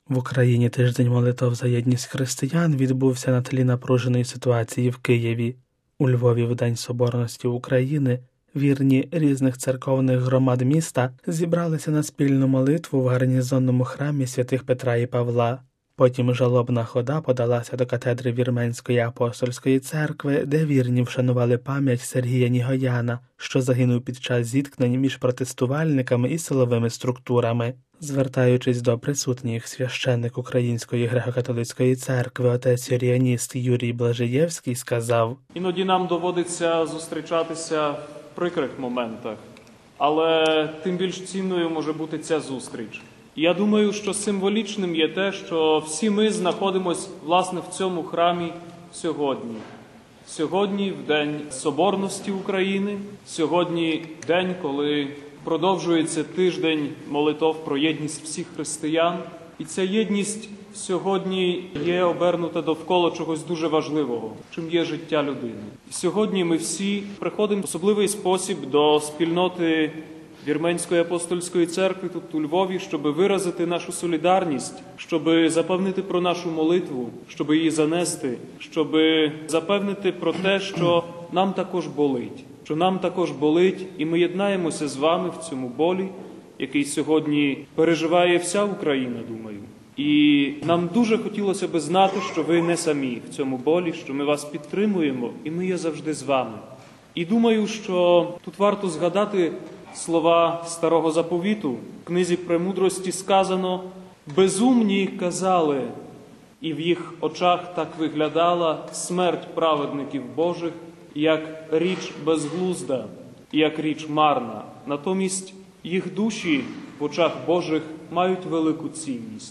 В Україні тиждень молитов за єдність християн відбувся на тлі напруженої ситуації в Києві. У Львові в День Соборності України вірні різних церковних громад міста зібралися на спільну молитву в гарнізонному храмі святих Петра і Павла. Потім жалобна хода подалася до катедри Вірменської апостольської церкви, де вірні вшанували пам'ять Сергія Нігояна, що загинув під час зіткнень між протестувальниками і силовими структурами. Звертаючись до присутніх, священник Української греко-католицької церкви отець-оріаніст Юрій Блажиєвський сказав: «Іноді нам доводиться зустрічатися в прикрих моментах, але тим більш цінною може бути ця зустріч. Я думаю, що символічним є те, що всі ми знаходимося, власне, в цьому храмі сьогодні. Сьогодні, в День Соборності України, сьогодні день, коли продовжується тиждень молитов про єдність всіх християн. І ця єдність сьогодні є обернута довкола чогось дуже важливого, чим є життя людини. І сьогодні ми всі приходимо в особливий спосіб до спільноти Вірменської апостольської церкви тут у Львові, щоб виразити нашу солідарність, щоб запевнити про нашу молитву, щоб її занести, щоб запевнити про те, що нам також болить. Що нам також болить, і ми єднаємося з вами в цьому болі, який сьогодні переживає вся Україна, думаю. І нам дуже хотілося би знати, що ви не самі в цьому болі, що ми вас підтримуємо, і ми є завжди з вами. І думаю, що тут варто згадати слова Старого Заповіту. В книзі «Премудрості» сказано: «Безумні казали, і в їх очах так виглядала смерть праведників Божих, як річ безглузда, як річ марна. Натомість їх душі в очах Божих мають велику цінність».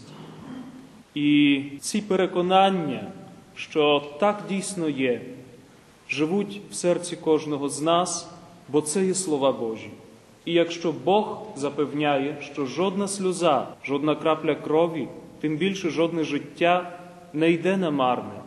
І ці переконання, що так дійсно є, живуть в серці кожного з нас, бо це є слова Божі. І якщо Бог запевняє, що жодна сльоза, жодна крапля крові, тим більше жодне життя не йде на марне,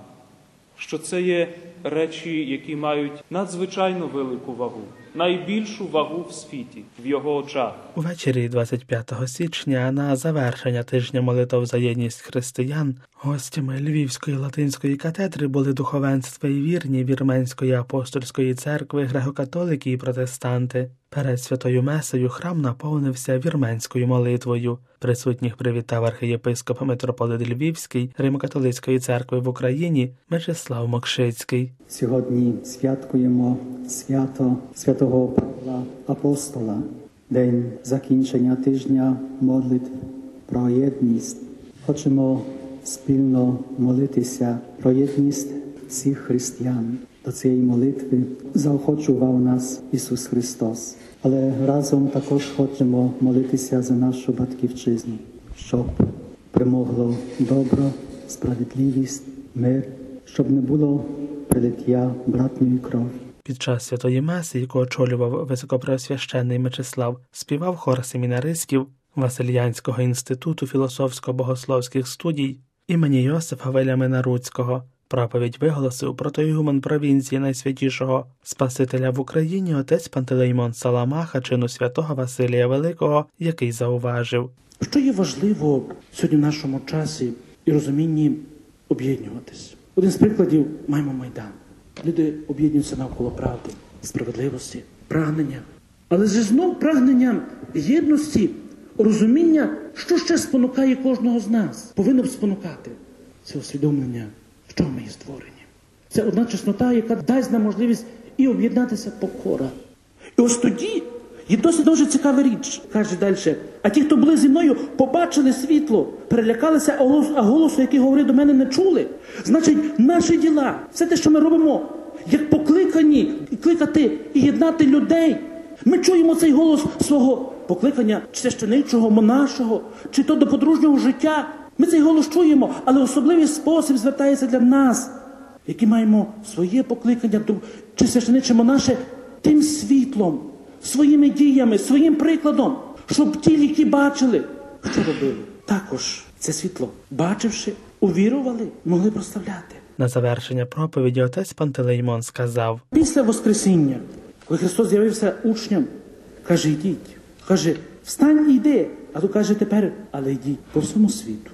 що це є речі, які мають надзвичайно велику вагу, найбільшу вагу в світі, в його очах. Увечері 25 січня на завершення тижня молитов за єдність християн гостями Львівської латинської катедри були духовенство і вірні Вірменської апостольської церкви, греко-католики і протестанти. Перед святою месою храм наповнився вірменською молитвою. Присутніх привітав архієпископ митрополит Львівський Римо-католицької церкви в Україні Мечислав Мокшицький. Сьогодні святкуємо свято святого Павла Апостола, день закінчення тижня молитв про єдність. Хочемо спільно молитися про єдність всіх християн. До цієї молитви заохочував нас Ісус Христос. Але разом також хочемо молитися за нашу батьківщину, щоб перемогло добро, справедливість, мир, щоб не було пролиття братньої крові. Під час святої меси, яку очолював високопреосвященний Мечислав, співав хор семінаристів Васильянського інституту філософсько-богословських студій імені Йосифа Вельямина-Руцького. Проповідь виголосив протоігумен провінції Найсвятішого Спасителя в Україні отець Пантелеймон Саламаха, чину святого Василія Великого, який зауважив: що є важливо сьогодні в нашому часі і розумінні об'єднуватись. Один з прикладів маємо Майдан. Люди об'єднуються навколо правди, справедливості, прагнення. Але ж знов прагнення єдності, розуміння, що ще спонукає кожного з нас. Повинно б спонукати це усвідомлення, що ми є створені. Це одна чеснота, яка дасть нам можливість і об'єднатися покора. І ось тоді є досить дуже цікава річ, каже далі. А ті, хто були зі мною, побачили світло, перелякалися, а голосу, який говорив до мене, не чули. Значить, наші діла, все те, що ми робимо, як покликані, кликати і єднати людей. Ми чуємо цей голос свого покликання, чи священичого, монашого, чи то до подружнього життя. Ми цей голос чуємо, але особливий спосіб звертається для нас, які маємо своє покликання, чи священиче, монаше, тим світлом, своїми діями, своїм прикладом, щоб ті, які бачили, що робили. Також це світло, бачивши, увірували, могли проставляти. На завершення проповіді отець Пантелеймон сказав: після Воскресіння, коли Христос з'явився учням, каже, йдіть. Каже, встань і йди. А то каже тепер, але йдіть по всьому світу.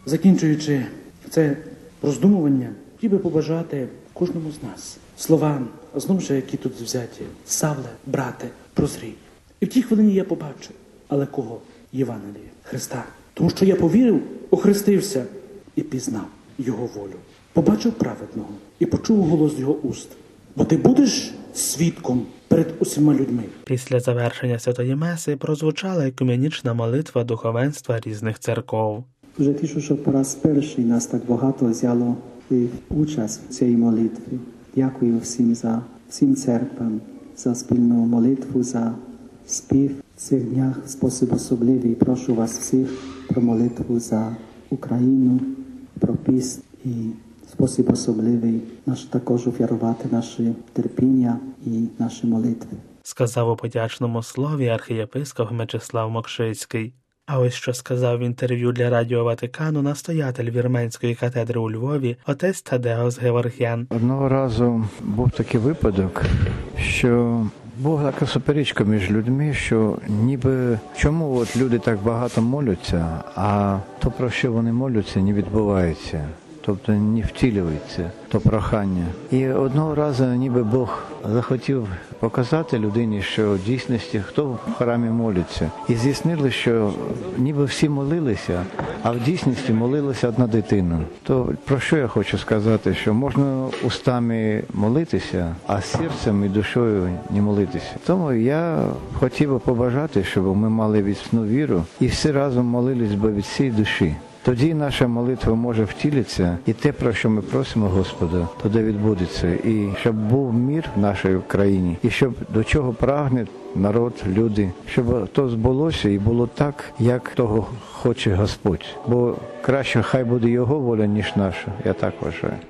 закінчуючи це роздумування, хотів би побажати кожному з нас слова, знову ж, які тут взяті: Савле, брате, прозрій. І в тій хвилині я побачив, але кого? Євангелія, Христа. Тому що я повірив, охрестився і пізнав Його волю. Побачив праведного і почув голос Його уст. Бо ти будеш свідком перед усіма людьми. Після завершення Святої Меси прозвучала екуменічна молитва духовенства різних церков. Дуже тішу, що по раз перший нас так багато взяло участь в цій молитві. Дякую всім церквам за спільну молитву, за спів в цих днях в спосіб особливий. Прошу вас всіх про молитву за Україну, про піст і в спосіб особливий також оферувати наше терпіння і наші молитви. Сказав у подячному слові архієпископ Мечислав Мокшицький. А ось що сказав в інтерв'ю для Радіо Ватикану настоятель Вірменської катедри у Львові отець Тадеос Геворгян. Одного разу був такий випадок, що була така суперечка між людьми, що ніби чому от люди так багато моляться, а то, про що вони моляться, не відбувається. Тобто не втілюється то прохання. І одного разу ніби Бог захотів показати людині, що в дійсності хто в храмі молиться. І з'яснили, що ніби всі молилися, а в дійсності молилася одна дитина. То про що я хочу сказати? Що можна устами молитися, а серцем і душою не молитися. Тому я хотів би побажати, щоб ми мали відсну віру і всі разом молились би від всієї душі. Тоді наша молитва може втілитися, і те, про що ми просимо Господа, тоді відбудеться. І щоб був мир в нашій країні, і щоб до чого прагне народ, люди, щоб то збулося і було так, як того хоче Господь. Бо краще хай буде Його воля, ніж наша, я так вважаю.